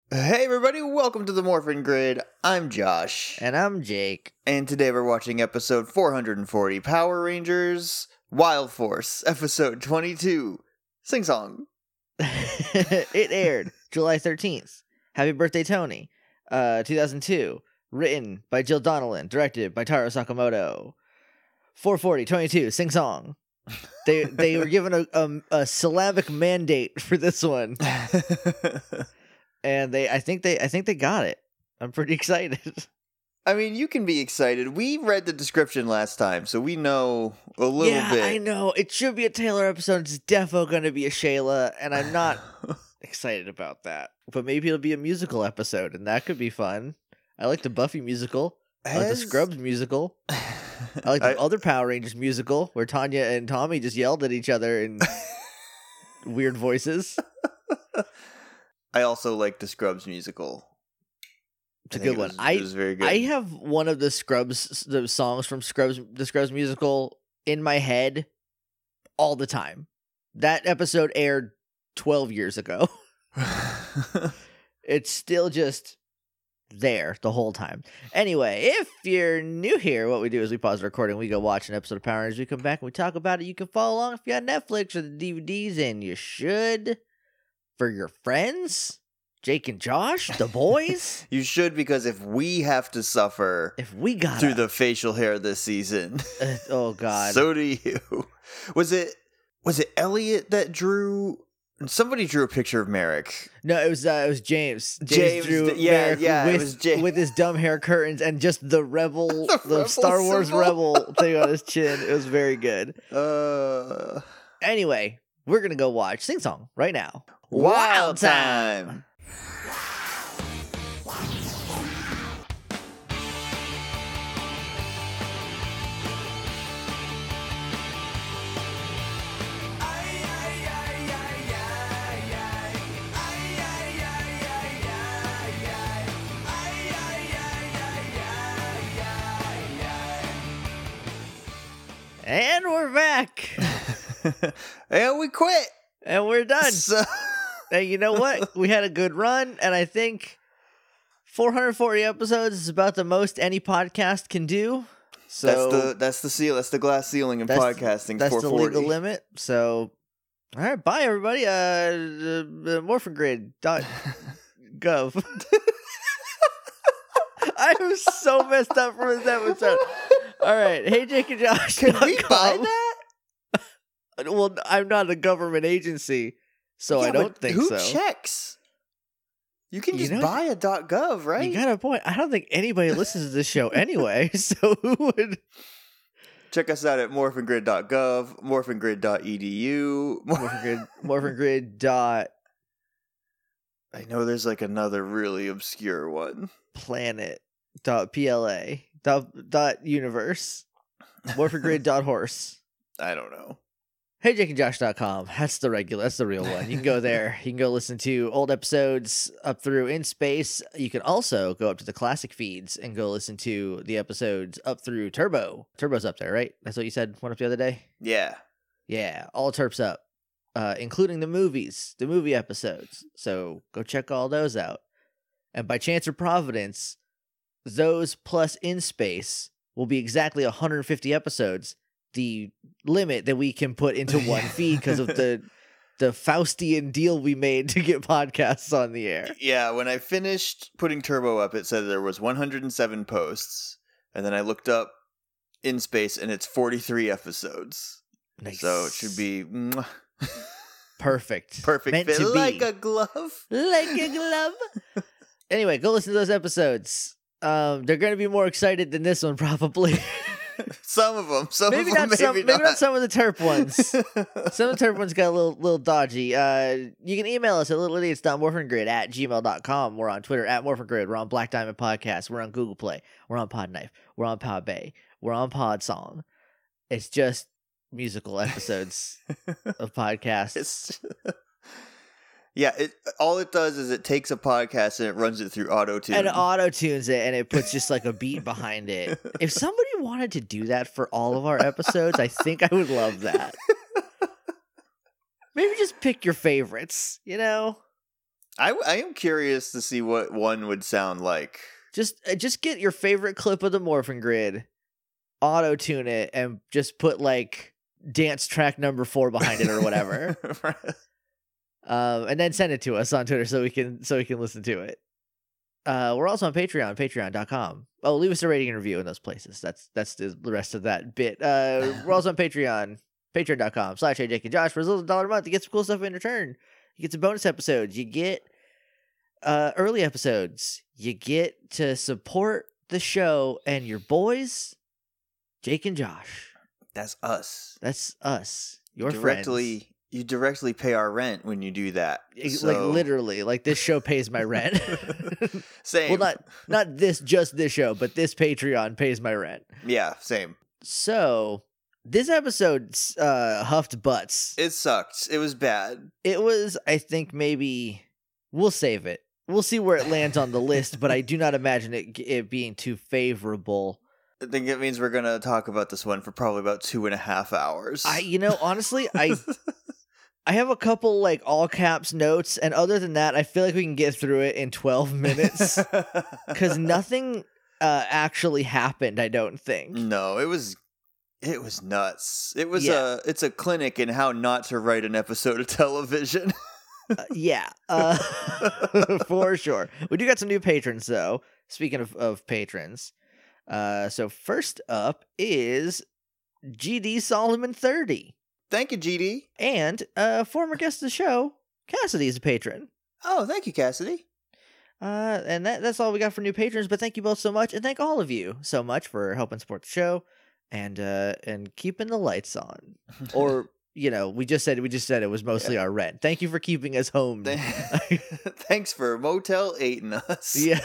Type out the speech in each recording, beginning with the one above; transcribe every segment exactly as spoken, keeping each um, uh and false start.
Hey everybody, welcome to the Morphin Grid. I'm Josh. And I'm Jake. And today we're watching episode four hundred forty, Power Rangers Wild Force, episode twenty-two, Sing Song. It aired July thirteenth. Happy birthday, Tony. Uh, two thousand two. Written by Jill Donnellan. Directed by Taro Sakamoto. four forty, twenty-two, Sing Song. They they were given a, a, a syllabic mandate for this one. And they, I think they, I think they got it. I'm pretty excited. I mean, you can be excited. We read the description last time, so we know a little yeah, bit. I know. It should be a Taylor episode. It's defo going to be a Shayla, and I'm not excited about that. But maybe it'll be a musical episode, and that could be fun. I like the Buffy musical. I like the Has- Scrubs musical. I like the I- other Power Rangers musical, where Tanya and Tommy just yelled at each other in weird voices. I also like the Scrubs musical. It's a I think good it one. was- I it was very good. I have one of the Scrubs the songs from Scrubs the Scrubs musical in my head all the time. That episode aired twelve years ago. It's still just there the whole time. Anyway, if you're new here, what we do is we pause the recording, we go watch an episode of Power Rangers, we come back and we talk about it. You can follow along if you got Netflix or the D V Ds, and you should. For your friends, Jake and Josh, the boys. You should, because if we have to suffer If we got through the facial hair this season, uh, oh god, so do you. Was it was it Elliot that drew? Somebody drew a picture of Merrick. no, it was uh, it was James. James, James drew d- yeah, Merrick yeah, it with, was Ja- with his dumb hair curtains and just the rebel, The the, rebel Star Wars symbol. rebel thing on his chin. It was very good. Uh, Anyway, we're gonna go watch Sing Song right now. Wild Time. And we're back, And we quit. and we're done. So, And you know what? We had a good run, and I think four hundred forty episodes is about the most any podcast can do. So that's the that's the seal. That's the glass ceiling in That's- podcasting. That's four the forty. legal limit. So, all right, bye everybody. Uh, uh morphingrid dot gov. I was so messed up from this episode. All right, hey Jake and Josh. Can we buy com. that? Well, I'm not a government agency, so I Yeah, don't but think who so. checks? You can You just know- buy a .gov, right? You got a point. I don't think anybody listens to this show anyway. So who would? Check us out at morphingrid dot gov, morphingrid dot e d u. Morphingrid, morphingrid dot I know there's like another really obscure one. planet dot pla dot dot universe. Morphingrid dot horse. I don't know. hey jake and josh dot com. That's the regular. That's the real one. You can go there. You can go listen to old episodes up through In Space. You can also go up to the classic feeds and go listen to the episodes up through Turbo. Turbo's up there, right? That's what you said one up the other day? Yeah. Yeah, all Terps up, uh, including the movies, the movie episodes. So go check all those out. And by chance or providence, those plus In Space will be exactly one hundred fifty episodes, the limit that we can put into one feed because of the the Faustian deal we made to get podcasts on the air. Yeah, when I finished putting Turbo up, it said there was one hundred seven posts. And then I looked up In Space, and it's forty-three episodes. Nice. So it should be mwah, perfect. perfect Meant fit, to like be. a glove. Like a glove. Anyway, go listen to those episodes. Um, they're going to be more excited than this one, probably. Some of them. Some maybe of them, not maybe some. Maybe not. not some of the Terp ones. Some of the Terp ones got a little little dodgy. Uh, you can email us at littleidiots dot morphingrid at gmail dot com. We're on Twitter at morphingrid. We're on Black Diamond Podcast. We're on Google Play. We're on Podknife. We're on Podbay. We're on Podsong. It's just musical episodes of podcasts. It's yeah, it all it does is it takes a podcast and it runs it through auto-tune. And auto tunes it, and it puts just like a beat behind it. If somebody wanted to do that for all of our episodes, I think I would love that. Maybe just pick your favorites, you know? I, I am curious to see what one would sound like. Just uh, just get your favorite clip of the Morphin Grid, auto tune it, and just put like dance track number four behind it or whatever. um, and then send it to us on Twitter so we can so we can listen to it. Uh, we're also on Patreon, patreon dot com. Oh, leave us a rating and review in those places. That's that's the rest of that bit. Uh, we're also on Patreon, patreon dot com slash Hey Jake and Josh. For as little as a dollar a month, you get some cool stuff in return. You get some bonus episodes. You get uh, early episodes. You get to support the show and your boys, Jake and Josh. That's us. That's us. Your directly, friends. You directly pay our rent when you do that. Like So- literally, like this show pays my rent. Same. Well, not not this, just this show, but this Patreon pays my rent. Yeah, same. So this episode uh, huffed butts. It sucked. It was bad. It was, I think, maybe we'll save it. We'll see where it lands on the list, but I do not imagine it it being too favorable. I think it means we're gonna talk about this one for probably about two and a half hours. I, you know, honestly, I, I have a couple like all caps notes, and other than that, I feel like we can get through it in twelve minutes because nothing uh, actually happened. I don't think. No, it was it was nuts. It was Yeah. a it's a clinic in how not to write an episode of television. Uh, yeah, uh, for sure. We do got some new patrons, though. Speaking of, of patrons. Uh, so first up is G D Solomon thirty. Thank you, G D. And uh, former guest of the show, Cassidy is a patron. Oh, thank you, Cassidy. Uh, and that, that's all we got for new patrons, but thank you both so much, and thank all of you so much for helping support the show and uh, and keeping the lights on. Or... You know, we just said we just said it was mostly yeah. our rent. Thank you for keeping us home. Thanks for Motel eighting us. Yeah.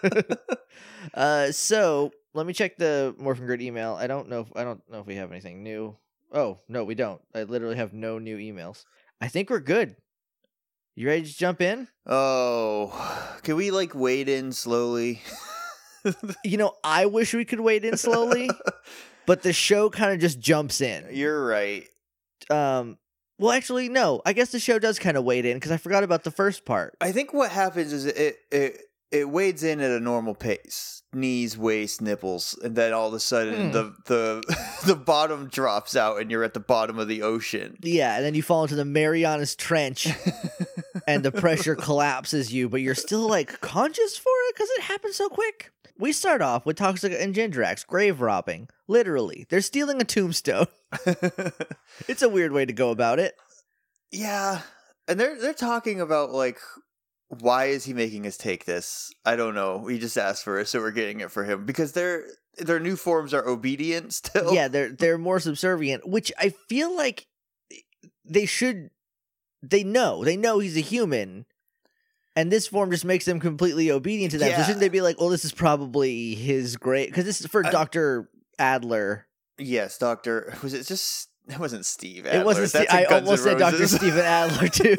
uh, so let me check the Morphin Grid email. I don't know. If, I don't know if we have anything new. Oh no, we don't. I literally have no new emails. I think we're good. You ready to jump in? Oh, can we like wade in slowly? You know, I wish we could wade in slowly, but the show kind of just jumps in. You're right. Um, well, actually, no. I guess the show does kind of wade in because I forgot about the first part. I think what happens is it it it wades in at a normal pace, knees, waist, nipples, and then all of a sudden Mm. the the the bottom drops out, and you're at the bottom of the ocean. Yeah, and then you fall into the Marianas Trench, and the pressure collapses you, but you're still like conscious for it because it happens so quick. We start off with Toxic and Gindrax grave robbing. Literally, they're stealing a tombstone. It's a weird way to go about it. Yeah, and they're they're talking about like, why is he making us take this? I don't know. We just asked for it, so we're getting it for him because their their new forms are obedient still. Yeah, they're they're more subservient, which I feel like they should. They know they know he's a human, and this form just makes them completely obedient to them. Yeah. So shouldn't they be like, well, this is probably his great because this is for I- Doctor Adler. Yes, Doctor. Was it just? It wasn't Steve Adler. It wasn't. Steve, That's in I Guns almost N' said Doctor Roses. Stephen Adler too.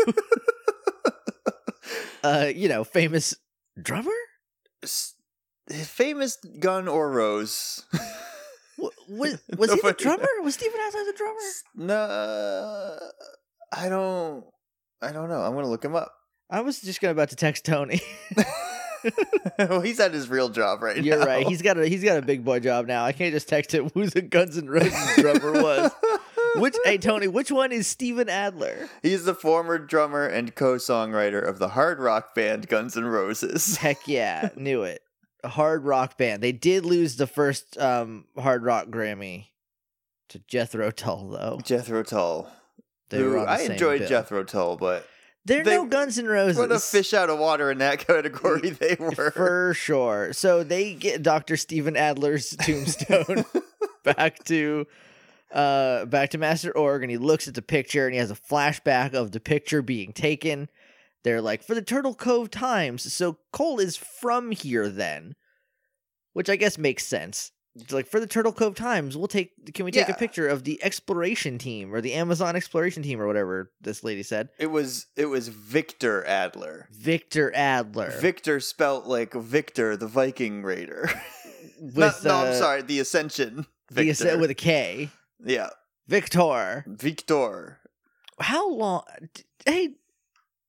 uh, you know, famous drummer. S- Famous Gun or Rose. W- was was he the Nobody- drummer? Was Stephen Adler the drummer? No, I don't. I don't know. I'm gonna look him up. I was just gonna about to text Tony. Well, he's at his real job right You're now. right. He's got a he's got a big boy job now. I can't just text him who the Guns N' Roses drummer was. Which hey Tony, which one is Stephen Adler? He's the former drummer and co-songwriter of the hard rock band Guns N' Roses. Heck yeah, knew it. A hard rock band. They did lose the first um hard rock Grammy to Jethro Tull though. Jethro Tull. They who were on the I same enjoyed bill. Jethro Tull, but They're they- no Guns N' Roses. what a fish out of water in that category they were. For sure. So they get Doctor Stephen Adler's tombstone back to uh back to Master Org, and he looks at the picture and he has a flashback of the picture being taken. They're like, for the Turtle Cove Times. So Cole is from here then. Which I guess makes sense. It's like, for the Turtle Cove Times, we'll take can we take Yeah. a picture of the exploration team or the Amazon exploration team or whatever this lady said. It was it was Victor Adler. Victor Adler. Victor spelt like Victor, the Viking raider. with, Not- no, uh, I'm sorry, the Ascension. the Victor. ass- with a K. yeah, Victor. Victor. How long? d- Hey,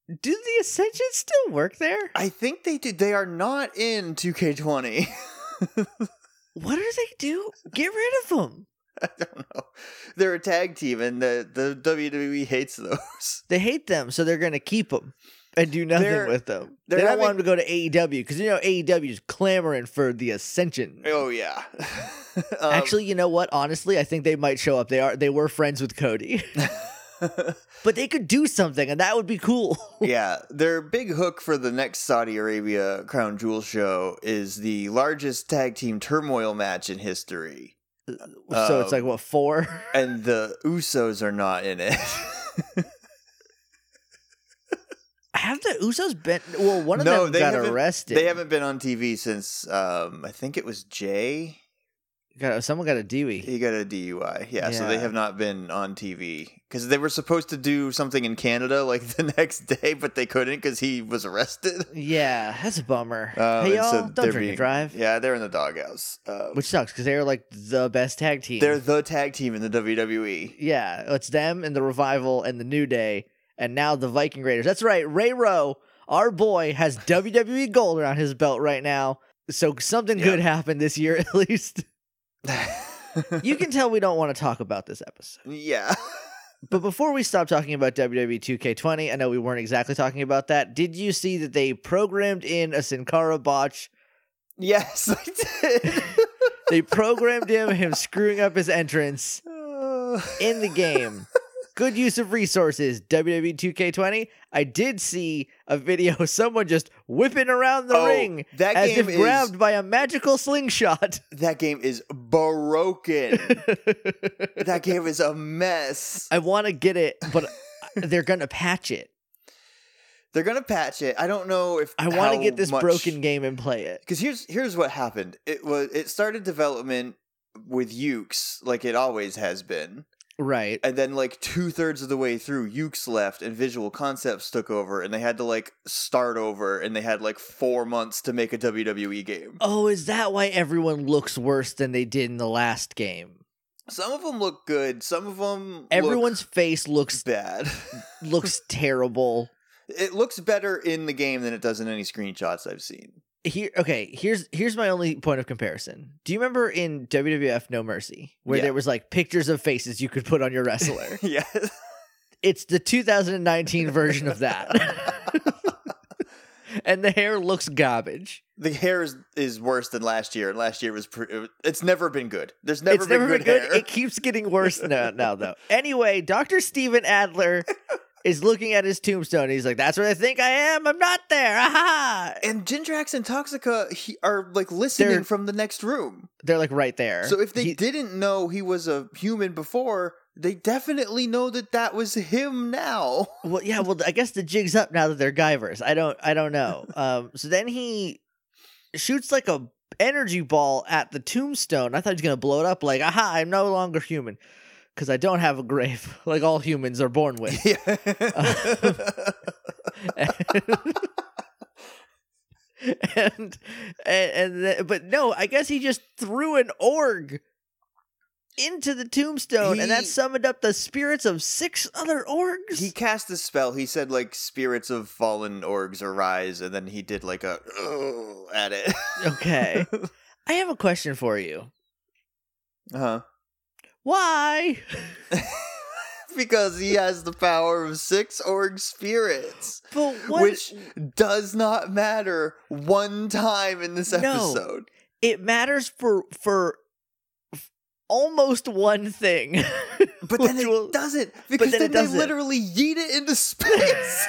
Do the Ascension still work there? I think they do. They are not in two K twenty. What do they do? Get rid of them. I don't know. They're a tag team, and the, the W W E hates those. They hate them, so they're going to keep them and do nothing They're- with them. They they're don't having- want them to go to A E W because you know A E W is clamoring for the Ascension. Oh yeah. Um, Actually, you know what? Honestly, I think they might show up. They are they were friends with Cody, but they could do something, and that would be cool. yeah, their big hook for the next Saudi Arabia Crown Jewel show is the largest tag team turmoil match in history, So it's like what four? and the Usos are not in it. Have the Usos been? Well, one of No, them they got haven't- arrested. They haven't been on T V since um, I think it was Jay. Got, someone got a Dewey. He got a D U I. Yeah, so they Yeah. have not been on T V because they were supposed to do something in Canada like the next day, but they couldn't because he was arrested. Yeah, that's a bummer. Um, hey and y'all, so don't they're drink being- and drive. Yeah, they're in the doghouse. Um, Which sucks because they're like the best tag team. they're the tag team in the W W E. Yeah, it's them and the Revival and the New Day, and now the Viking Raiders. That's right, Ray Rowe, our boy, has W W E gold around his belt right now. So something Yeah. good happened this year at least. You can tell we don't want to talk about this episode. Yeah. But before we stop talking about W W E two K twenty, I know we weren't exactly talking about that. Did you see that they programmed in a Sin Cara botch? Yes, I did. They programmed him, him screwing up his entrance Uh, in the game. Good use of resources, W W E two K twenty. I did see a video of someone just whipping around the Oh, ring that as game if is- grabbed by a magical slingshot. that game is broken. That game is a mess. I want to get it, but they're going to patch it. They're gonna patch it. I don't know if I want to how get this much... broken game and play it. Because here's here's what happened. It was it started development with Ukes, like it always has been. Right. And then like two thirds of the way through, Ukes left and Visual Concepts took over, and they had to like start over, and they had like four months to make a W W E game. Oh, is that why everyone looks worse than they did in the last game? Some of them look good. Some of them Everyone's look face looks bad. looks terrible. It looks better in the game than it does in any screenshots I've seen. Here, okay. Here's here's my only point of comparison. Do you remember in W W F No Mercy where Yeah. there was like pictures of faces you could put on your wrestler? Yeah. It's the two thousand nineteen version of that, and the hair looks garbage. The hair is, is worse than last year, and last year was pre- it's never been good. There's never it's been never good been good. hair. It keeps getting worse now, now though. Anyway, Doctor Steven Adler is looking at his tombstone. And he's like, "That's where I think I am. I'm not there." Aha! And Jindrax and Toxica he, are like listening They're- from the next room. They're like right there. So if they He- didn't know he was a human before, they definitely know that that was him now. well, yeah, well, I guess the jig's up now that they're Guyvers. I don't, I don't know. Um, so then he shoots like a energy ball at the tombstone. I thought he was gonna blow it up. Like, aha! I'm no longer human because I don't have a grave like all humans are born with. Yeah. and and, and the, but no, I guess he just threw an org into the tombstone, and that He- summoned up the spirits of six other orgs. He cast a spell. He said like spirits of fallen orgs arise, and then he did like a "Ugh" at it. Okay. I have a question for you. Uh-huh. Why? Because he has the power of six org spirits. But what? Which does not matter one time in this No. episode. It matters for for f- almost one thing. But then Which it will- doesn't. Because then then, it they doesn't. literally yeet it into space.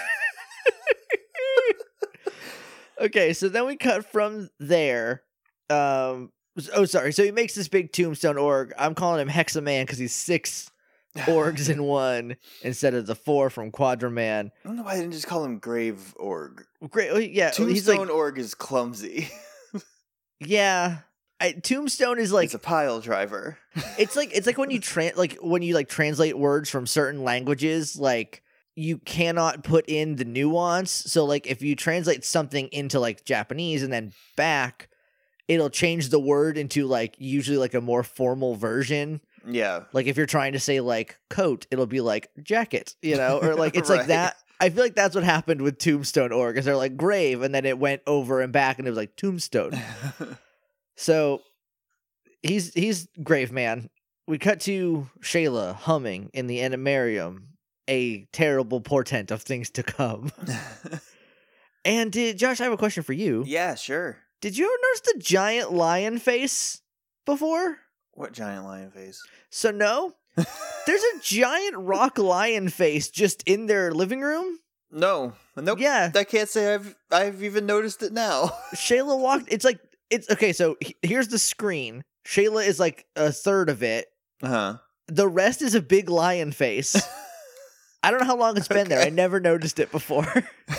Okay, so then we cut from there. Um. Oh, sorry. So he makes this big tombstone org. I'm calling him Hexaman because he's six orgs in one instead of the four from Quadraman. I don't know why I didn't just call him Grave Org. Great. oh, Yeah. He's Tombstone like, Org is clumsy. yeah. I, Tombstone is like it's a pile driver. it's like it's like when you tran like when you like translate words from certain languages, like you cannot put in the nuance. So like if you translate something into like Japanese and then back, it'll change the word into like usually like a more formal version. Yeah. Like if you're trying to say like coat, it'll be like jacket, you know, or like it's like Right. that I feel like that's what happened with Tombstone Org, because they're like grave, and then it went over and back, and it was like Tombstone. So he's he's grave man. We cut to Shayla humming in the Animarium, a terrible portent of things to come. And did Josh, I have a question for you. Yeah, sure. Did you ever notice the giant lion face before? What giant lion face? So no, there's a giant rock lion face just in their living room. No, nope. Yeah, I can't say I've I've even noticed it now. Shayla walked. It's like it's okay. So he- here's the screen. Shayla is like a third of it. Uh huh. The rest is a big lion face. I don't know how long it's been okay. there. I never noticed it before.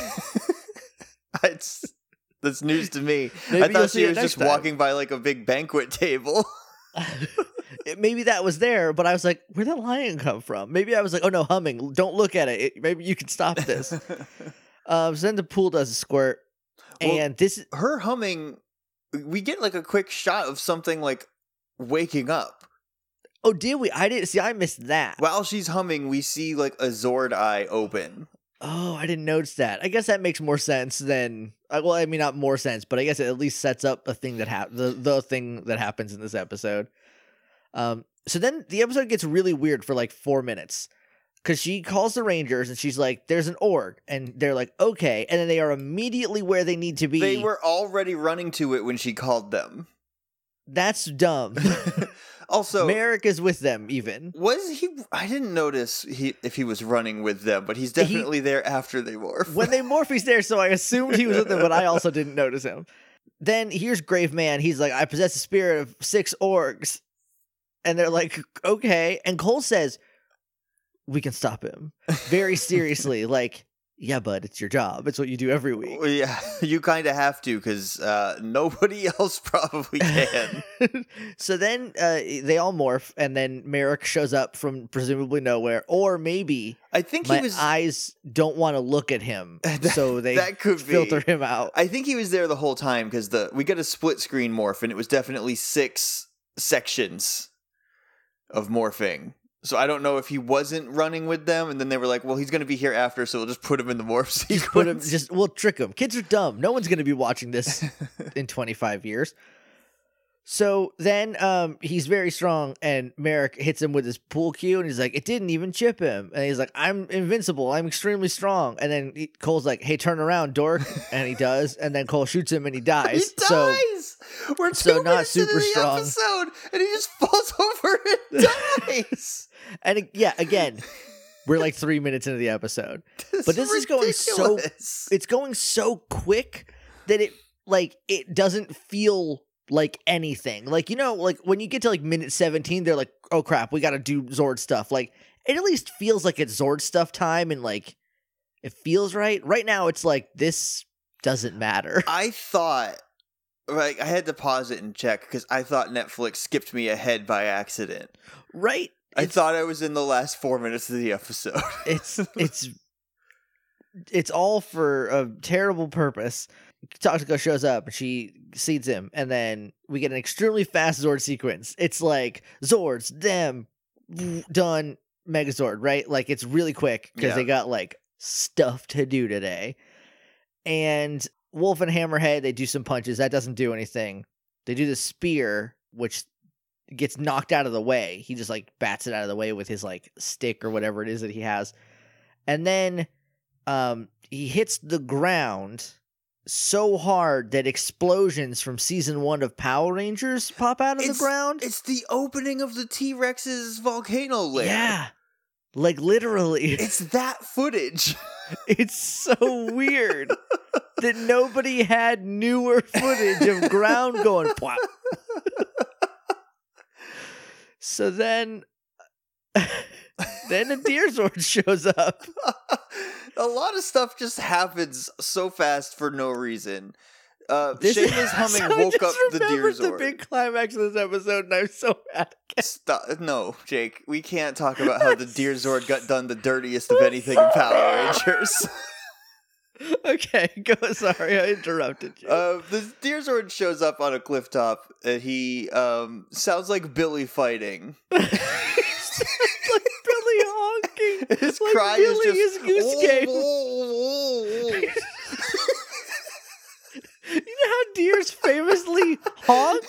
It's that's news to me. Maybe I thought she was just time. walking by like a big banquet table. Maybe that was there, but I was like, where'd that lion come from? Maybe I was like, oh no, humming. Don't look at it. it maybe you can stop this. um, so then the pool does a squirt. Well, and this her humming, we get like a quick shot of something like waking up. Oh, did we? I didn't see. I missed that. While she's humming, we see like a Zord eye open. Oh, I didn't notice that. I guess that makes more sense than. Well, I mean, not more sense, but I guess it at least sets up a thing that hap- the the thing that happens in this episode. Um. So then the episode gets really weird for like four minutes because she calls the Rangers and she's like, "There's an org," and they're like, "Okay," and then they are immediately where they need to be. They were already running to it when she called them. That's dumb. Also, Merrick is with them even. Was he? I didn't notice he if he was running with them, but he's definitely he, there after they morph. When they morph, he's there, so I assumed he was with them, but I also didn't notice him. Then here's Grave Man. He's like, I possess the spirit of six orgs. And they're like, okay. And Cole says, we can stop him. Very seriously, like, yeah, bud, it's your job. It's what you do every week. Well, yeah, you kind of have to because uh, nobody else probably can. So then uh, they all morph, and then Merrick shows up from presumably nowhere, or maybe I think my he was... eyes don't want to look at him, that, so they that could filter be. him out. I think he was there the whole time because the we get a split screen morph, and it was definitely six sections of morphing. So I don't know if he wasn't running with them, and then they were like, "Well, he's going to be here after, so we'll just put him in the morph sequence." Just put him. Just we'll trick him. Kids are dumb. No one's going to be watching this in twenty-five years. So then um, he's very strong, and Merrick hits him with his pool cue, and he's like, "It didn't even chip him." And he's like, "I'm invincible. I'm extremely strong." And then he, Cole's like, "Hey, turn around, dork!" And he does. And then Cole shoots him, and he dies. He so, dies. We're two so not minutes super into the strong. episode, and he just falls over and dies. And yeah, again, we're like three minutes into the episode, this but this is going so it's going so quick that it like it doesn't feel like anything. Like, you know, like when you get to like minute seventeen, they're like, "Oh crap, we got to do Zord stuff." Like it at least feels like it's Zord stuff time, and like it feels right. Right now, it's like this doesn't matter. I thought. Like I had to pause it and check because I thought Netflix skipped me ahead by accident. Right. I it's, thought I was in the last four minutes of the episode. it's it's it's all for a terrible purpose. Toxico shows up and she seeds him, and then we get an extremely fast Zord sequence. It's like Zords, them, done, Megazord, right? Like it's really quick because yeah. they got like stuff to do today. And Wolf and Hammerhead, they do some punches. That doesn't do anything. They do the spear, which gets knocked out of the way. He just like bats it out of the way with his like stick or whatever it is that he has. And then um, he hits the ground so hard that explosions from season one of Power Rangers pop out of it's, the ground. It's the opening of the T-Rex's volcano lair. Yeah. Like literally. It's that footage. It's so weird that nobody had newer footage of ground going plop. So then, then a Deer Zord shows up. A lot of stuff just happens so fast for no reason. Uh, This is- Shayla's humming so I woke just up the Deer remembered the Zord. big climax of this episode, and I'm so mad. Stop. No, Jake, we can't talk about how the Deer Zord got done the dirtiest of anything in Power Rangers. Okay, go. Sorry, I interrupted you. Uh, the Deer Zord shows up on a cliff top, and he um, sounds like Billy fighting. Like Billy honking. His like cry Billy is his just goose "Oh, game. oh, oh, You know how deers famously honk?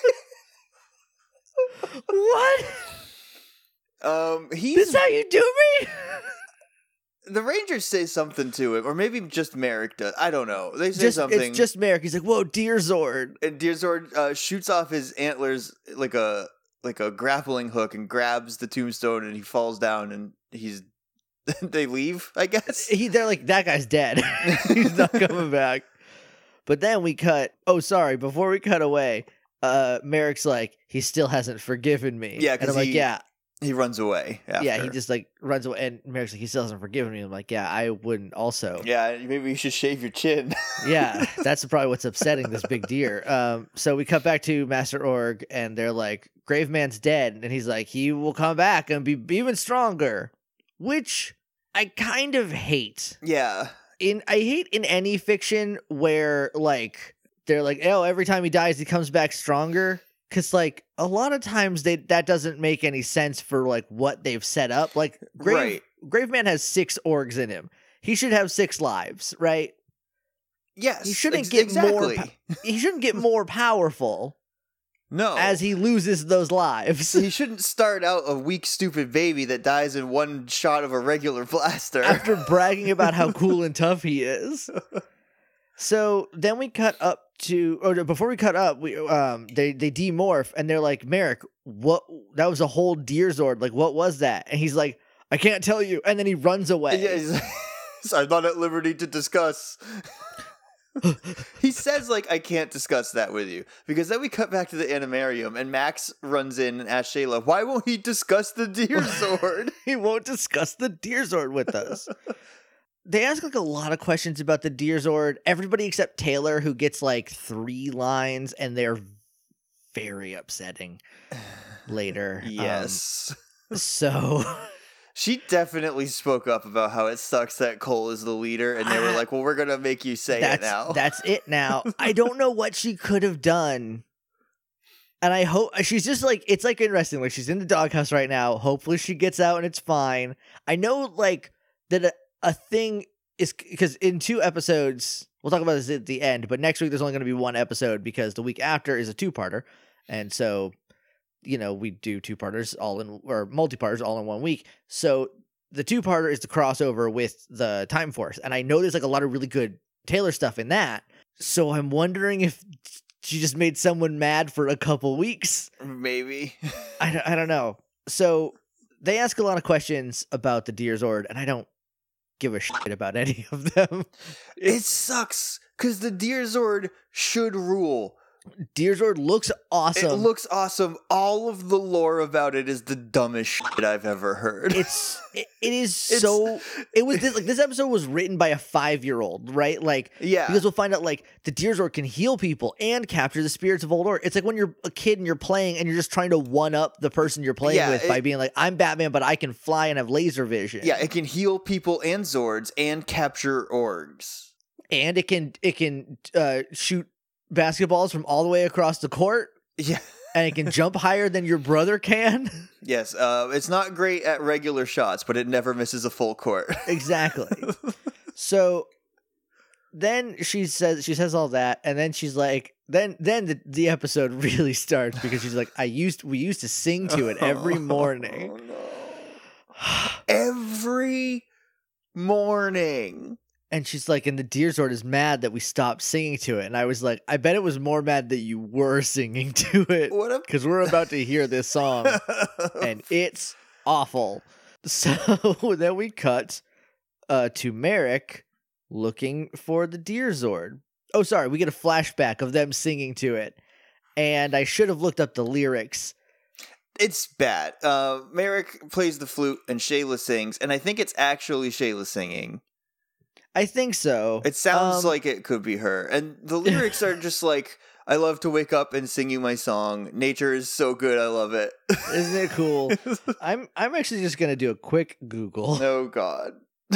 What? oh." Um, This he's is how you do me? the Rangers say something to him, or maybe just Merrick does. I don't know. They say Just, something. it's just Merrick. He's like, whoa, deer Zord. And Deerzord uh, shoots off his antlers like a like a grappling hook and grabs the tombstone, and he falls down, and he's they leave. I guess He, they're like, that guy's dead. He's not coming back. But then we cut. Oh, sorry. Before we cut away, uh, Merrick's like, he still hasn't forgiven me. Yeah, and 'cause I'm like, he- yeah, he runs away. After. yeah. He just like runs away, and Merrick's like, he still hasn't forgiven me. I'm like, yeah, I wouldn't. Also, yeah. Maybe you should shave your chin. yeah, that's probably what's upsetting this big deer. Um, so we cut back to Master Org, and they're like, Graveman's dead, and he's like, he will come back and be even stronger, which I kind of hate. Yeah. In I hate in any fiction where like they're like, oh, every time he dies, he comes back stronger. Cause like a lot of times they that doesn't make any sense for like what they've set up. Like Grave Right. Graveman has six orgs in him. He should have six lives, right? Yes. He shouldn't ex- get exactly. more. He shouldn't get more powerful No. as he loses those lives. he shouldn't start out a weak, stupid baby that dies in one shot of a regular blaster. After bragging about how cool and tough he is. So then we cut up to, or before we cut up, we um they they demorph and they're like, Merrick, what? That was a whole deer Zord. Like, what was that? And he's like, I can't tell you. And then he runs away. Yeah, he's like, I'm not at liberty to discuss. He says, like, I can't discuss that with you. Because then we cut back to the animarium, and Max runs in and asks Shayla, why won't he discuss the deer Zord? He won't discuss the deer Zord with us. They ask like a lot of questions about the deer Zord. Everybody except Taylor, who gets like three lines, and they're very upsetting later. Yes. Um, so She definitely spoke up about how it sucks that Cole is the leader, and they were like, well, we're going to make you say that's it now. that's it now. I don't know what she could have done. And I hope she's just like, it's like interesting. Like she's in the doghouse right now. Hopefully she gets out and it's fine. I know like that a, a thing is because in two episodes, we'll talk about this at the end, but next week there's only going to be one episode because the week after is a two-parter. And so, you know, we do two-parters all in, or multi-parters all in one week. So the two-parter is the crossover with the Time Force. And I know there's like a lot of really good Taylor stuff in that. So I'm wondering if she just made someone mad for a couple weeks. Maybe. I, don't- I don't know. So they ask a lot of questions about the deer Zord, and I don't give a shit about any of them. It sucks, because the deer Zord should rule. Deer Zord looks awesome. It looks awesome. All of the lore about it is the dumbest shit I've ever heard. It's it, it is It's- so it was this, like this episode was written by a five-year-old, right? Like Yeah. because we'll find out like the deer Zord can heal people and capture the spirits of old orc. It's like when you're a kid and you're playing and you're just trying to one up the person you're playing Yeah, with it- by being like, I'm Batman, but I can fly and have laser vision. Yeah, it can heal people and Zords and capture orgs. And it can it can uh, shoot basketballs from all the way across the court. Yeah. And it can jump higher than your brother can. Yes, uh, it's not great at regular shots, but it never misses a full court. Exactly. So then she says she says all that, and then she's like, then then the, the episode really starts because she's like, I used we used to sing to it every morning. Oh, no. Every morning. And she's like, and the deer Zord is mad that we stopped singing to it. And I was like, I bet it was more mad that you were singing to it. What a Because we're about to hear this song. And it's awful. So then we cut uh, to Merrick looking for the deer Zord. Oh, sorry. We get a flashback of them singing to it. And I should have looked up the lyrics. It's bad. Uh, Merrick plays the flute and Shayla sings, and I think it's actually Shayla singing. I think so. It sounds Um, like it could be her. And the lyrics are just like, I love to wake up and sing you my song. Nature is so good, I love it. Isn't it cool? I'm I'm actually just gonna do a quick Google. Oh, God.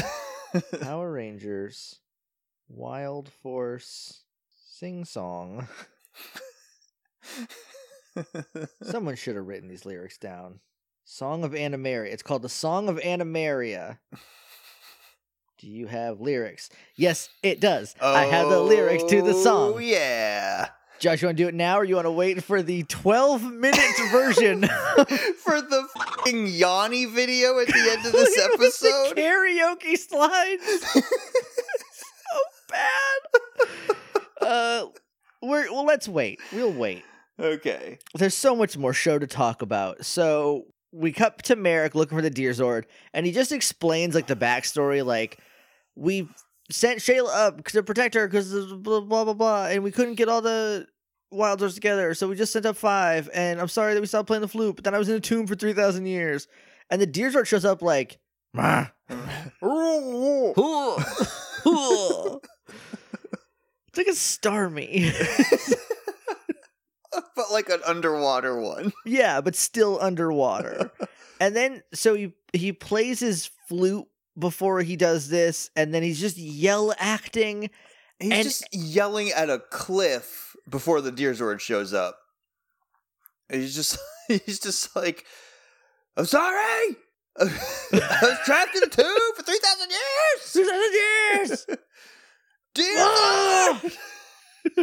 Power Rangers Wild Force sing song. Someone should have written these lyrics down. Song of Animaria. It's called the Song of Animaria. Do you have lyrics? Yes, it does. Oh, I have the lyrics to the song. Oh, yeah. Josh, you want to do it now, or you want to wait for the twelve-minute version? For the f***ing Yanni video at the end of this With episode? the karaoke slides. So bad. Uh, we're, well, let's wait. We'll wait. Okay. There's so much more show to talk about. So we cut to Merrick looking for the Deer Zord, and he just explains like the backstory. Like, we sent Shayla up to protect her because blah, blah, blah, blah, and we couldn't get all the Wilders together, so we just sent up five, and I'm sorry that we stopped playing the flute, but then I was in a tomb for three thousand years. And the Deer Zord shows up like, "Mah." It's like a Starmie. But like an underwater one. Yeah, but still underwater. And then, so he, he plays his flute before he does this, and then he's just yell acting. He's and, just yelling at a cliff before the Deer Zord shows up. And he's just, he's just like, I'm sorry! I was trapped in a tomb for three thousand years! three thousand years! Deer Ah! Zord!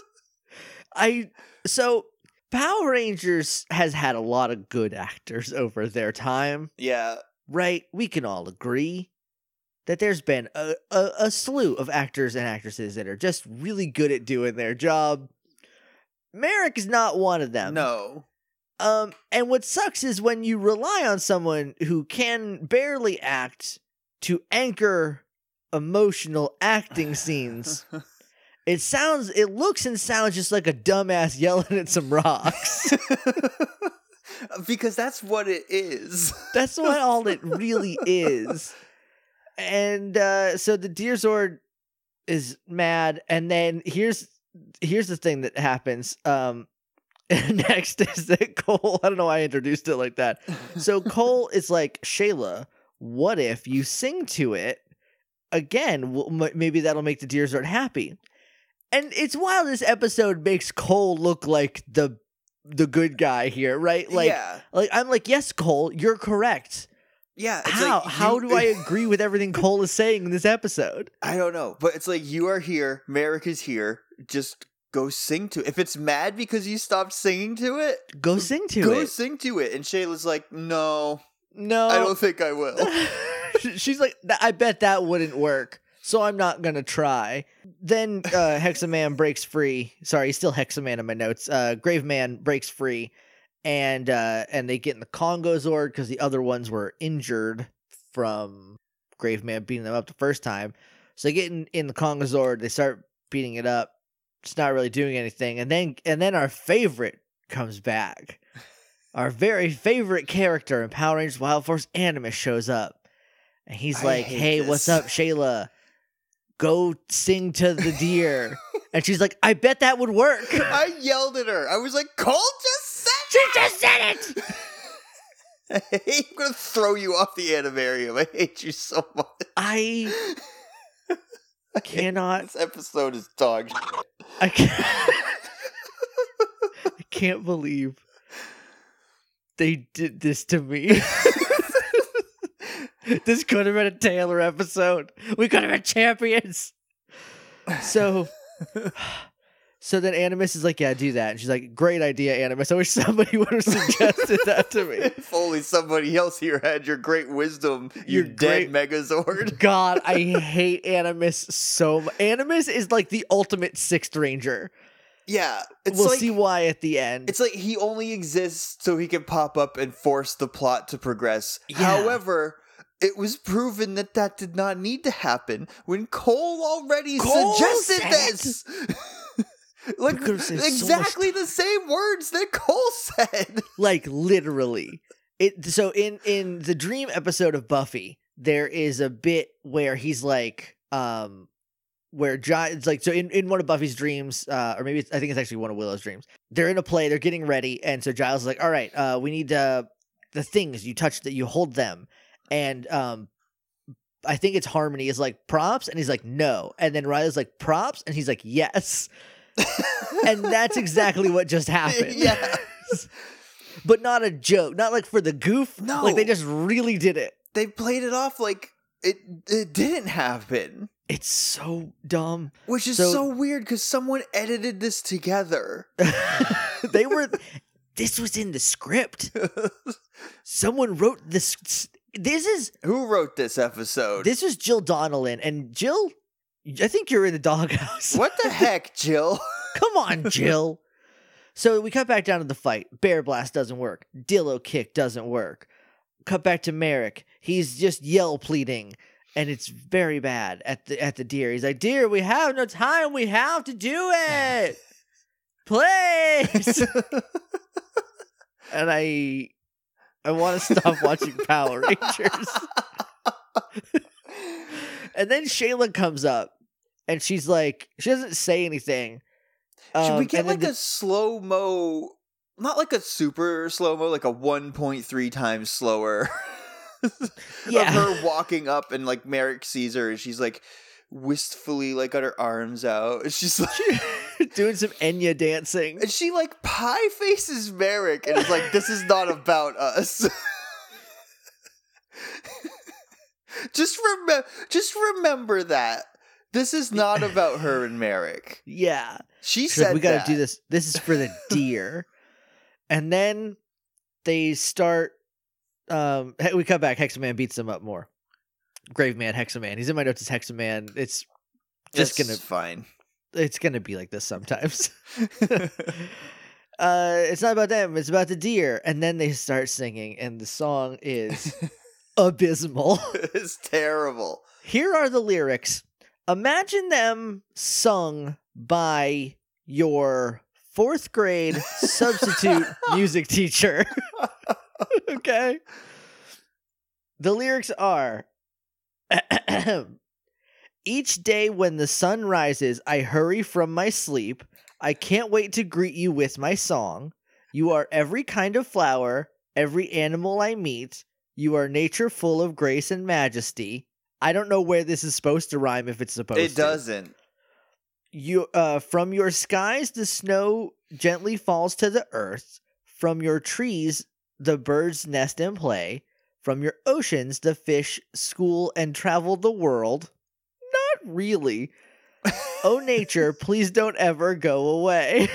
I so Power Rangers has had a lot of good actors over their time, Yeah. right? We can all agree that there's been a, a, a slew of actors and actresses that are just really good at doing their job. Merrick is not one of them. No. Um, and what sucks is when you rely on someone who can barely act to anchor emotional acting scenes. It sounds, it looks and sounds just like a dumbass yelling at some rocks. Because that's what it is. That's what all it really is. And uh, so the Deer Zord is mad, and then here's here's the thing that happens. Um, next is that Cole. I don't know why I introduced it like that. So Cole is like, Shayla, what if you sing to it again? Well, m- maybe that'll make the Deer Zord happy. And it's wild. This episode makes Cole look like the the good guy here, right? Like, yeah. like I'm like, yes, Cole, you're correct. Yeah. It's How? like How you- do I agree with everything Cole is saying in this episode? I don't know. But it's like, you are here. Merrick is here. Just go sing to it. If it's mad because you stopped singing to it, Go sing to go it. sing to it. And Shayla's like, no, No. I don't think I will. She's like, I bet that wouldn't work, so I'm not gonna try. Then uh, Hexaman breaks free. Sorry, he's still Hexaman in my notes. Uh, Graveman breaks free, and uh, and they get in the Congo Zord because the other ones were injured from Graveman beating them up the first time. So they get in, in the Congo Zord. They start beating it up. It's not really doing anything, and then and then our favorite comes back. Our very favorite character in Power Rangers Wild Force Animus shows up. And he's I like, hate hey, this. what's up, Shayla? Go sing to the deer. And she's like, I bet that would work. I yelled at her. I was like, Cole just said She just said it! it! I'm going to throw you off the animarium. I hate you so much. I cannot. This episode is dog shit. I can't, I can't believe they did this to me. This could have been a Taylor episode. We could have been champions. So, so then Animus is like, yeah, do that. And she's like, great idea, Animus. I wish somebody would have suggested that to me. If only somebody else here had your great wisdom, you Your dead great- Megazord. God, I hate Animus so much. Animus is like the ultimate Sixth Ranger. Yeah, it's We'll like, see why at the end. it's like he only exists so he can pop up and force the plot to progress. Yeah. However, it was proven that that did not need to happen when Cole already Cole suggested said- this. Like We could've saved so much exactly the same words that Cole said. Like literally. It so in in the dream episode of Buffy, there is a bit where he's like um where Giles, it's like, so in, in one of Buffy's dreams, uh, or maybe it's, I think it's actually one of Willow's dreams, they're in a play, they're getting ready, and so Giles is like, all right, uh, we need uh, the things you touch that you hold them, and um, I think it's Harmony is like, props, and he's like, no, and then Riley's like, props, and he's like, yes, and that's exactly what just happened. Yeah. but not a joke, not like for the goof. No. Like they just really did it. They played it off like it it didn't happen. It's so dumb. Which is So- so, weird because someone edited this together. They were. This was in the script. Someone wrote this. This is Who wrote this episode? this is Jill Donnellan, and Jill, I think you're in the doghouse. What the heck, Jill? Come on, Jill. So we cut back down to the fight. Bear Blast doesn't work. Dillo Kick doesn't work. Cut back to Merrick. He's just yell pleading, and it's very bad at the at the deer. He's like, "Deer, we have no time. We have to do it, please." And I, I want to stop watching Power Rangers. And then Shayla comes up, and she's like, she doesn't say anything. Should Um, we get and then like the- a slow mo? Not like a super slow mo, like a one point three times slower. Yeah. Of her walking up, and like Merrick sees her, and she's like wistfully like got her arms out. And she's like doing some Enya dancing. and she like pie faces Merrick and is like, "This is not about us." just remember, just remember that this is not about her and Merrick. Yeah. She She's like, said, we got that. to do this. This is for the deer. And then they start. Um, he- we cut back. Hexaman beats them up more. Graveman, Hexaman. He's in my notes as Hexaman. It's just It's gonna. fine. It's gonna be like this sometimes. uh, it's not about them. It's about the deer. And then they start singing, and the song is abysmal. It's terrible. Here are the lyrics. Imagine them sung by your fourth grade substitute music teacher. Okay. The lyrics are each day when the sun rises, I hurry from my sleep. I can't wait to greet you with my song. You are every kind of flower, every animal I meet. You are nature full of grace and majesty. I don't know where this is supposed to rhyme if it's supposed It to. doesn't. You uh from your skies the snow gently falls to the earth. From your trees the birds nest and play. From your oceans the fish school and travel the world. Not really. Oh nature, please don't ever go away.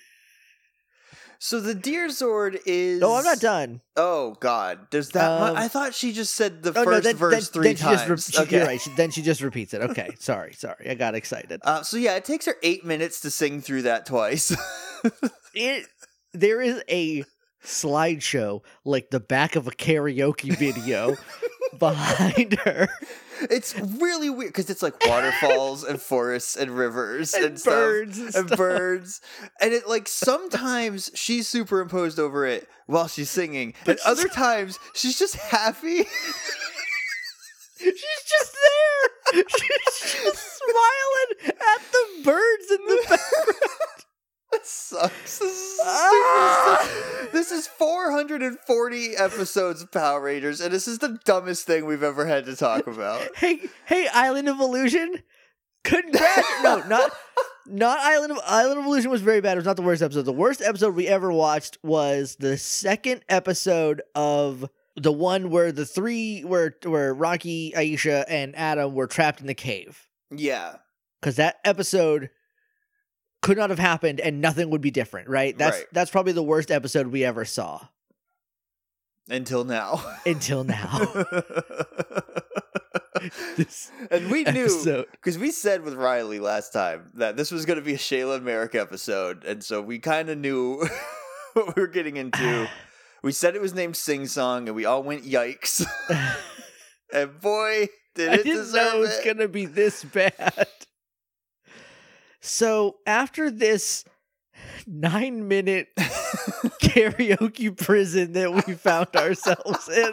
So the Deer Zord is. No, I'm not done. Oh God, does that? Um, mu- I thought she just said the Oh first no, then, verse then, three then she times. just re- she, okay. You're right. She, then she just repeats it. Okay, sorry, sorry. I got excited. Uh, so yeah, it takes her eight minutes to sing through that twice. It there is a slideshow like the back of a karaoke video behind her. It's really weird because it's like waterfalls and forests and rivers and, And stuff, birds and and stuff. birds, and it like sometimes she's superimposed over it while she's singing, But and other times she's just happy. She's just there. She's just smiling at the birds in the background. That sucks. This is, Ah! stupid. This is four hundred forty episodes of Power Rangers, and this is the dumbest thing we've ever had to talk about. Hey, hey, Island of Illusion. Congrats. No, not not Island of Island of Illusion was very bad. It was not the worst episode. The worst episode we ever watched was the second episode of the one where the three where where Rocky, Aisha, and Adam were trapped in the cave. Yeah. Because that episode could not have happened and nothing would be different, right? That's Right. that's probably the worst episode we ever saw Until now. until now. This And we knew, episode. because we said with Riley last time that this was going to be a Shayla and Merrick episode, and so we kind of knew what we were getting into. We said it was named Sing Song, and we all went yikes. And boy, did I it didn't deserve know it was it. gonna be this bad. So after this nine minute karaoke prison that we found ourselves in,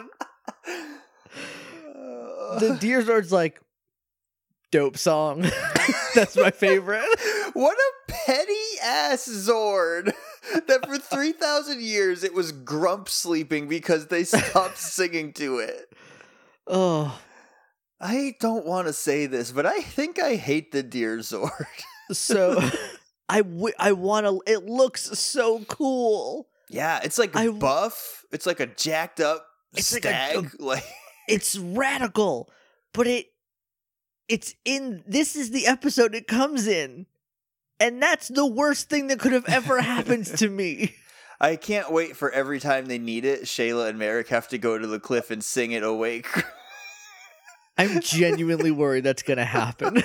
the Deer Zord's like, dope song. That's my favorite. What a petty ass Zord that for three thousand years it was grump sleeping because they stopped singing to it. Oh, I don't want to say this, but I think I hate the Deer Zord. so I, w- I want to. It looks so cool. Yeah, it's like I- buff. It's like a jacked up It's like a- stag. Like, It's radical, but it it's in this is the episode it comes in. And that's the worst thing that could have ever happened to me. I can't wait for every time they need it, Shayla and Merrick have to go to the cliff and sing it awake. I'm genuinely worried that's going to happen.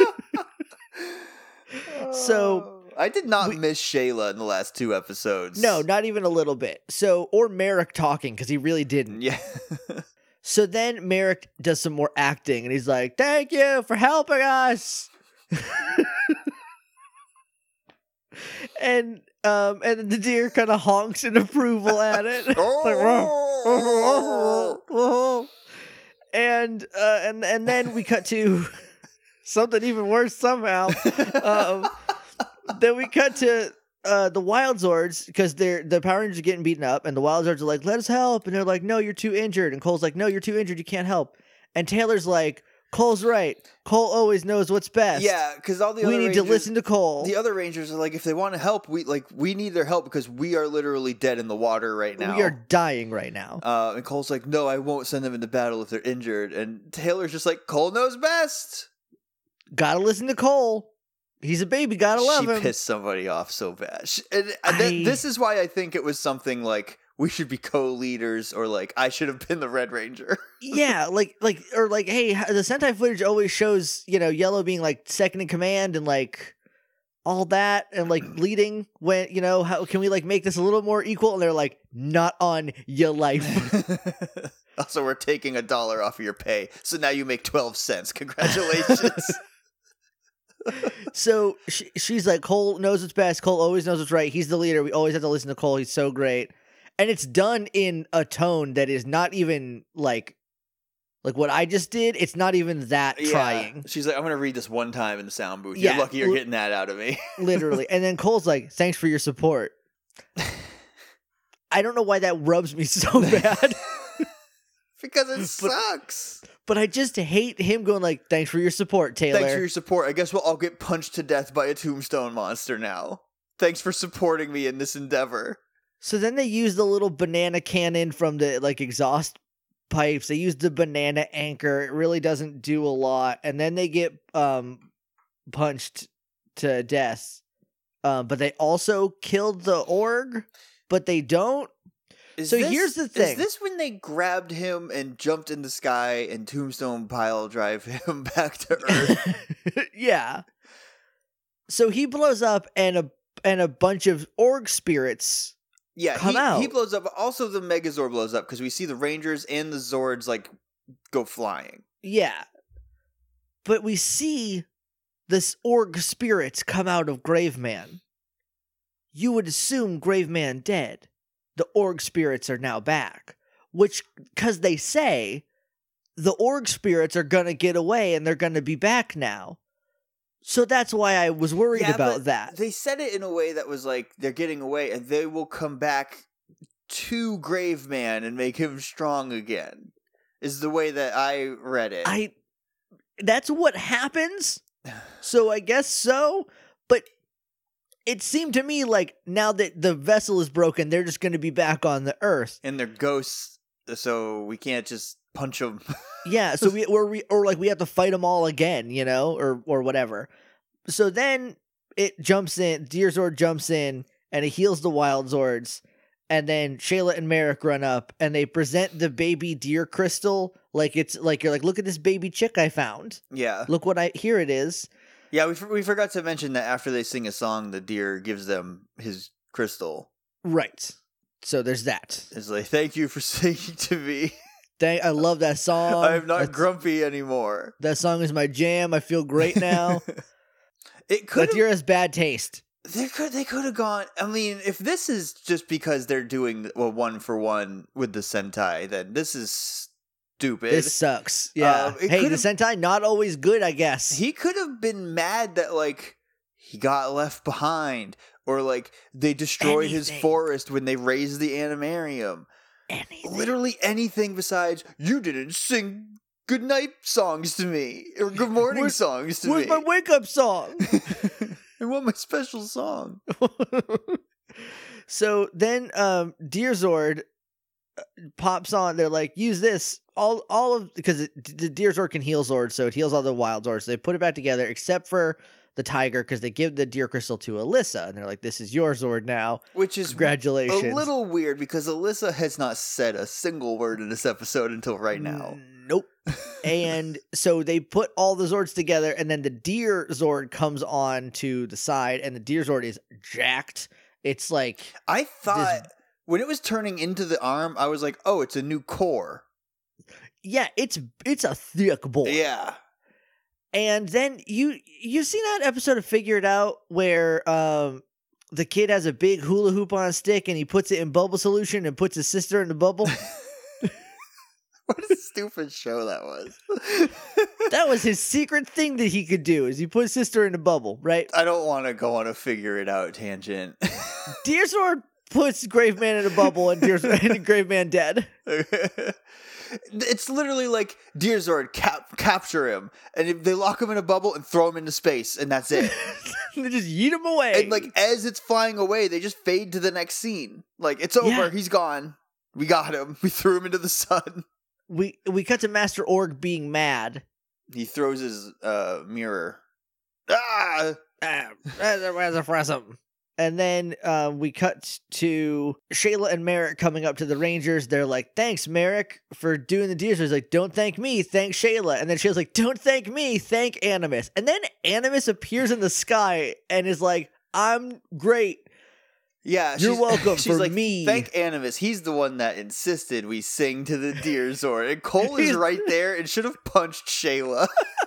So, I did not we- miss Shayla in the last two episodes. No, not even a little bit. So, or Merrick talking, because he really didn't. Yeah. So then Merrick does some more acting, and he's like, thank you for helping us. and um, and the deer kind of honks in approval at it. Like, and uh, and and then we cut to something even worse somehow. Um, then we cut to uh, the Wild Zords because they're the Power Rangers are getting beaten up, and the Wild Zords are like, "Let us help," and they're like, "No, you're too injured." And Cole's like, "No, you're too injured. You can't help." And Taylor's like, "Cole's right. Cole always knows what's best. Yeah, because all the we other need Rangers, to listen to Cole." The other Rangers are like, if they want to help, we like we need their help because we are literally dead in the water right now. We are dying right now. Uh, and Cole's like, no, I won't send them into battle if they're injured. And Taylor's just like, Cole knows best. Gotta listen to Cole. He's a baby. Gotta love she him. pissed somebody off so bad. She, and, and th- I- this is why I think it was something like we should be co-leaders, or like I should have been the Red Ranger. Yeah, like like or like, hey, the Sentai footage always shows, you know, Yellow being like second in command and like all that and like leading when, you know, how can we like make this a little more equal? And they're like, not on your life. Also, we're taking a dollar off of your pay, so now you make twelve cents. Congratulations. So she, she's like, Cole knows what's best. Cole always knows what's right. He's the leader. We always have to listen to Cole. He's so great. And it's done in a tone that is not even like like what I just did. It's not even that Yeah. trying. She's like, I'm going to read this one time in the sound booth. Yeah, You're lucky you're li- getting that out of me. Literally. And then Cole's like, thanks for your support. I don't know why that rubs me so bad. Because it sucks. But I just hate him going like, thanks for your support, Taylor. Thanks for your support. I guess we'll all get punched to death by a tombstone monster now. Thanks for supporting me in this endeavor. So then they use the little banana cannon from the like exhaust pipes. They use the banana anchor. It really doesn't do a lot. And then they get um punched to death. Um, but they also killed the org, but they don't. Is So this- here's the thing. Is this when they grabbed him and jumped in the sky and tombstone pile drive him back to Earth? Yeah. So he blows up and a and a bunch of org spirits. Yeah, Come he, out. he blows up. Also, the Megazord blows up because we see the Rangers and the Zords like go flying. Yeah. But we see this org spirits come out of Graveman. You would assume Graveman dead. The org spirits are now back. Which, because they say the org spirits are going to get away and they're going to be back now. So that's why I was worried Yeah, about but that. They said it in a way that was like they're getting away and they will come back to Graveman and make him strong again. Is the way that I read it. I that's what happens. So I guess so, but it seemed to me like now that the vessel is broken, they're just going to be back on the Earth. and they're ghosts, so we can't just punch them. Yeah, so we or we or like we have to fight them all again, you know, or or whatever. So then it jumps in, Deer Zord jumps in and it heals the Wild Zords, and then Shayla and Merrick run up and they present the baby deer crystal like it's like you're like, look at this baby chick I found. Yeah. Look what I here it is. Yeah, we, we forgot to mention that after they sing a song, the deer gives them his crystal. Right. So there's that. It's like, thank you for singing to me. Dang, I love that song. I'm not That's- grumpy anymore. That song is my jam. I feel great now. It could That deer has bad taste. they could they could have gone. I mean, if this is just because they're doing well one for one with the Sentai, then this is stupid. This sucks. Yeah. Um, it hey, the could've- Sentai not always good, I guess. He could have been mad that like he got left behind, or like they destroyed his Anything. forest when they raised the animarium. Anything. Literally anything besides you didn't sing good night songs to me or good morning Where's- songs to Where's me. my wake up song? I want my special song. So then um, Deer Zord pops on. They're like, use this. All all of because it, the Deer Zord can heal Zord, so it heals all the wild Zords. So they put it back together, except for the tiger, because they give the Deer Crystal to Alyssa, and they're like, "This is your Zord now." Which is Congratulations. a little weird because Alyssa has not said a single word in this episode until right now. Nope. And so they put all the Zords together, and then the Deer Zord comes on to the side, and the Deer Zord is jacked. It's like I thought when it was turning into the arm, I was like, "Oh, it's a new core." Yeah, it's it's a thick boy. Yeah. And then you you seen that episode of Figure It Out where um the kid has a big hula hoop on a stick and he puts it in bubble solution and puts his sister in the bubble? What a stupid show that was. That was his secret thing that he could do, is he put his sister in a bubble, right? I don't want to go on a Figure It Out tangent. Deer Zord puts Graveman in a bubble and Deer and Graveman dead. It's literally like Deer Zord cap- capture him, and if they lock him in a bubble and throw him into space, and that's it. They just yeet him away. And like as it's flying away, they just fade to the next scene. Like it's over, Yeah. He's gone. We got him. We threw him into the sun. We we cut to Master Org being mad. He throws his uh, mirror. Ah! Ah, where's the for something? And then uh, we cut to Shayla and Merrick coming up to the Rangers. They're like, thanks, Merrick, for doing the deals. He's like, don't thank me, thank Shayla. And then Shayla's like, don't thank me, thank Animus. And then Animus appears in the sky and is like, I'm great. Yeah, You're she's, welcome she's for like, me. Thank Animus. He's the one that insisted we sing to the Deer Zord. And Cole is He's- right there and should have punched Shayla.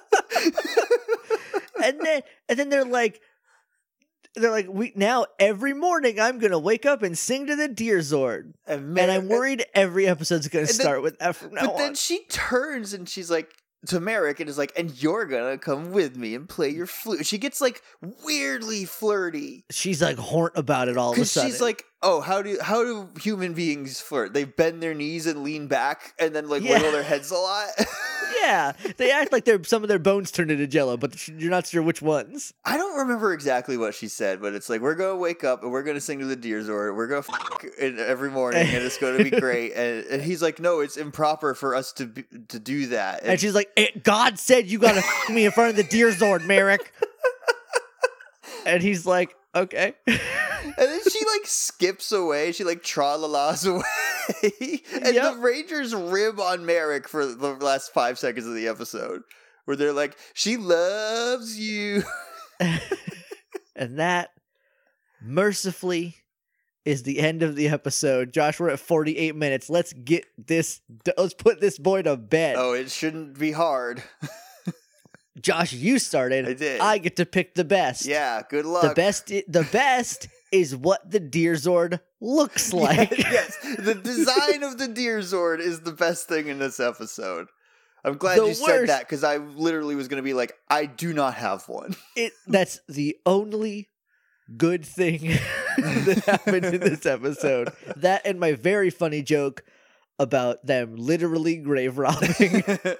and then and then they're like, they're like, we now every morning I'm gonna wake up and sing to the Deer Zord. And, Mer- And I'm worried every episode's gonna And then- start with that from now But on. then she turns and she's like to Merrick and is like, and you're gonna come with me and play your flute. She gets like weirdly flirty. She's like horn about it all of a Because sudden. she's like, oh, how do how do human beings flirt? They bend their knees and lean back and then like Yeah. wiggle their heads a lot. Yeah, they act like they're some of their bones turned into jello, but you're not sure which ones. I don't remember exactly what she said, but it's like, we're gonna wake up and we're gonna sing to the Deer Zord. We're gonna f- it every morning and it's gonna be great. And, and he's like, no, it's improper for us to be, to do that. And, she's like, "Eh, God said you gotta f- me in front of the Deer Zord, Merrick. And he's like, okay. And then she like skips away. She like tra-la-las away. And Yep. the Rangers rib on Merrick for the last five seconds of the episode. Where they're like, she loves you. And that, mercifully, is the end of the episode. Josh, we're at forty-eight minutes. Let's get this, let's put this boy to bed. Oh, it shouldn't be hard. Josh, you started. I did. I get to pick the best. Yeah, good luck. The best, the best is what the Deer Zord looks like. Yes, the design of the Deer Zord is the best thing in this episode. I'm glad The you said worst- that because I literally was going to be like, I do not have one. It that's the only good thing that happened in this episode. That and my very funny joke about them literally grave robbing.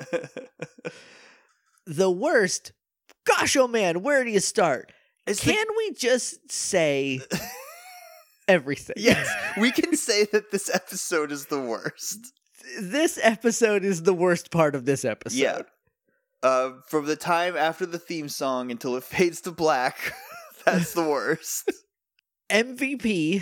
The worst, gosh oh man, where do you start? It's the- Can we just say everything? yes, we can say that this episode is the worst. This episode is the worst part of this episode. Yeah. Uh, from the time after the theme song until it fades to black, that's the worst. M V P.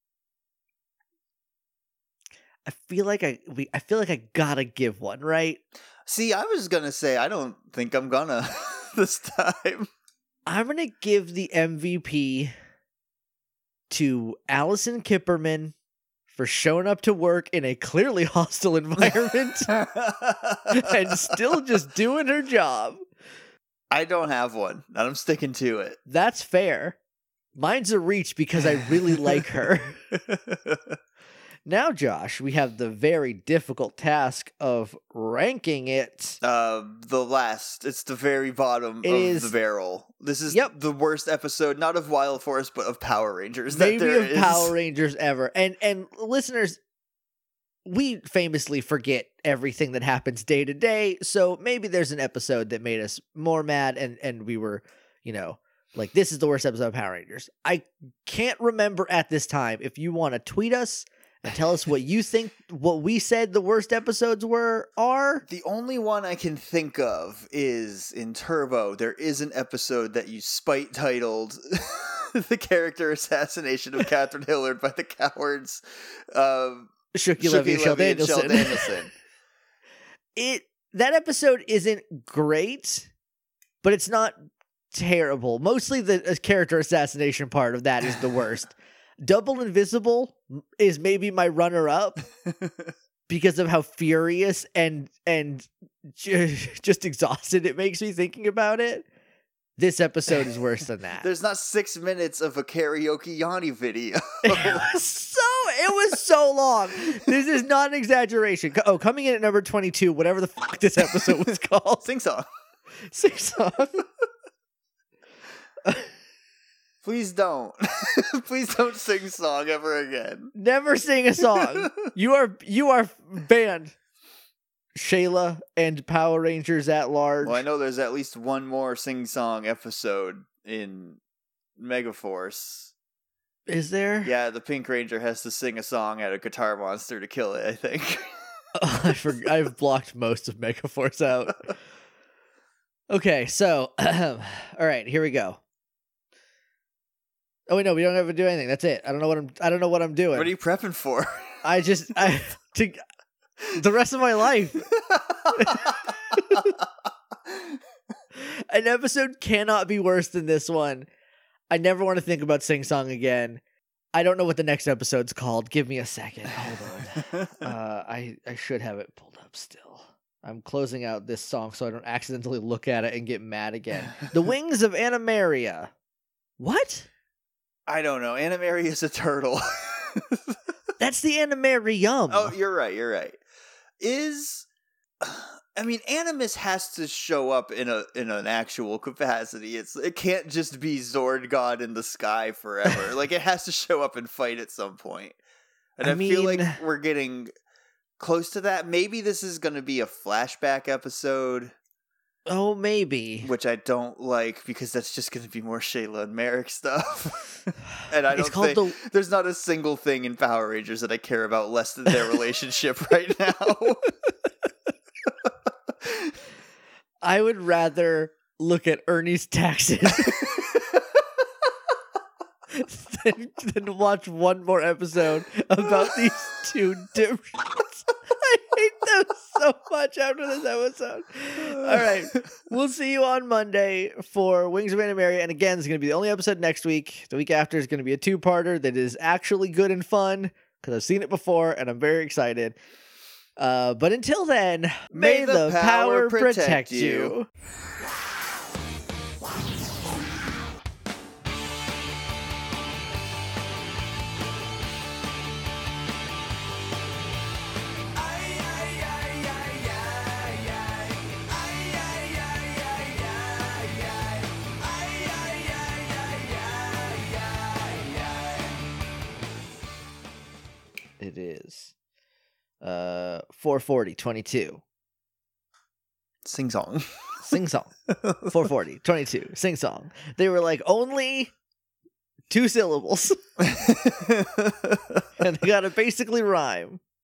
I feel like I we I feel like I gotta give one, right? See, I was gonna say I don't think I'm gonna this time. I'm gonna give the M V P to Allison Kipperman for showing up to work in a clearly hostile environment and still just doing her job. I don't have one, and I'm sticking to it. That's fair. Mine's a reach because I really like her. Now, Josh, we have the very difficult task of ranking it. Uh, the last, it's the very bottom It of is- the barrel. This is Yep. the worst episode, not of Wild Force, but of Power Rangers. That Maybe there of is. Power Rangers ever. And and listeners, we famously forget everything that happens day to day. So maybe there's an episode that made us more mad and and we were, you know, Like, this is the worst episode of Power Rangers. I can't remember at this time. If you want to tweet us and tell us what you think, what we said the worst episodes were, are. The only one I can think of is in Turbo. There is an episode that you spite titled The Character Assassination of Catherine Hillard by the Cowards. Um, Shooky Levy and Shel Danielson. Danielson. It that episode isn't great, but it's not terrible. Mostly the uh, character assassination part of that is the worst. Double Invisible is maybe my runner-up because of how furious and and ju- just exhausted it makes me thinking about it. This episode is worse than that. There's not six minutes of a karaoke Yanni video. It was so it was so long. This is not an exaggeration. Oh, coming in at number twenty-two, whatever the fuck this episode was called. Sing song. Sing song. Please don't. Please don't sing song ever again. Never sing a song. You are you are banned. Shayla and Power Rangers at large. Well, I know there's at least one more sing song episode in Megaforce. Is there? Yeah, the Pink Ranger has to sing a song at a guitar monster to kill it, I think. Oh, I forg- I've blocked most of Megaforce out. Okay, so all right, here we go. Oh wait, no, we don't have to do anything. That's it. I don't know what I'm. I don't know what I'm doing. What are you prepping for? I just I to the rest of my life. An episode cannot be worse than this one. I never want to think about Sing Song again. I don't know what the next episode's called. Give me a second. Hold on. uh, I I should have it pulled up still. I'm closing out this song so I don't accidentally look at it and get mad again. The Wings of Animaria. What? I don't know. Animaria is a turtle. That's the Animarium. Oh, you're right. You're right. Is I mean, Animus has to show up in a in an actual capacity. It's it can't just be Zord God in the sky forever. Like it has to show up and fight at some point. And I I, feel mean- like we're getting close to that. Maybe this is going to be a flashback episode. Oh, maybe. Which I don't like because that's just going to be more Shayla and Merrick stuff. And I don't It's called think the- there's not a single thing in Power Rangers that I care about less than their relationship right now. I would rather look at Ernie's taxes than, than watch one more episode about these two dipshits. I hate them so much after this episode. All right. We'll see you on Monday for Wings of Animaria. And again, it's going to be the only episode next week. The week after is going to be a two-parter that is actually good and fun because I've seen it before and I'm very excited. Uh, but until then, may, May the, the power, power protect, protect you. you. It is uh four forty twenty-two. Sing song. Sing song. four forty twenty-two. Sing song. They were like only two syllables. And they gotta basically rhyme.